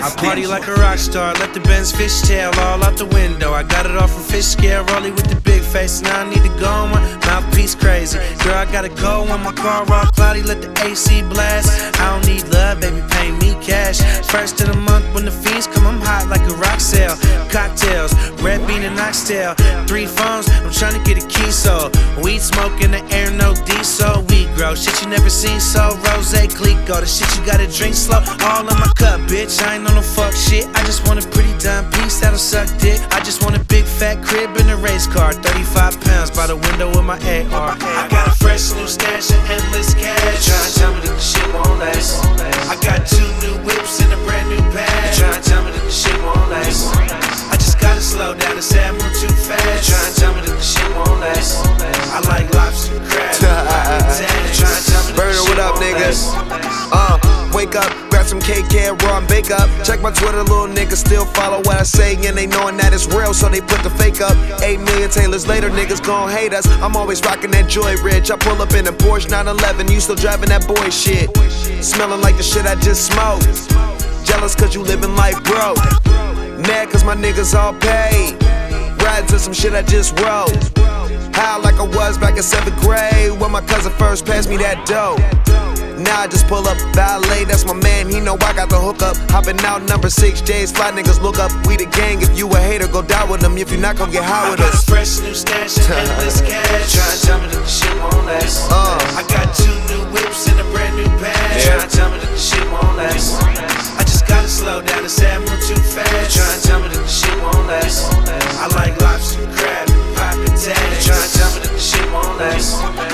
I party like a rock star, left the Benz fishtail all out the window. I got it all from fish scale, rolling with the big face. Now I need to go on my mouthpiece crazy. Girl, I gotta go on my car all cloudy, let the AC blast. I don't need love, baby, pay me cash. First of the month when the fees come, I'm hot like a rock sale. Cocktails, red bean and oxtail. 3 phones, I'm trying to get a key sold. Weed smoke in the air, no diesel. We grow shit you never seen, so Rose Clico. The shit you gotta drink slow, all in my cup, bitch. I ain't on no fuck shit. I just want a pretty dime piece that'll suck dick. I just want a big fat crib in a race car. 35 pounds by the window with my AR. I got a fresh new stash and endless cash. Try and tell me that the shit won't last. I got 2 new whips and a brand new bag. Try and tell me that the shit won't last. I just gotta slow down and say I move too fast. Try and tell me that the shit won't last. I like lobster crab. Burner, what up, niggas? Wake up, grab some KK raw and bake up. Check my Twitter, little niggas still follow what I say, and they knowing that it's real, so they put the fake up. 8 million Taylors later, niggas gon' hate us. I'm always rocking that Joy Ridge. I pull up in a Porsche 911, you still driving that boy shit. Smelling like the shit I just smoked. Jealous cause you living like broke. Mad cause my niggas all paid. Riding to some shit I just wrote. High like I was back in 7th grade when my cousin first passed me that dough. Now I just pull up, valet, that's my man, he know I got the hook up. Hopping out number 6 J's, fly niggas look up. We the gang, if you a hater, go die with them. If you not, come get high with us. I got a fresh new stash and endless cash. Try and tell me that the shit won't last. I got 2 new whips and a brand new bag. Try and tell me that the shit won't last. I just gotta slow down and say I move too fast. Try and tell me that the shit won't last. I like lobster, crab, and poppin' tags. Try and tell me that the shit won't last.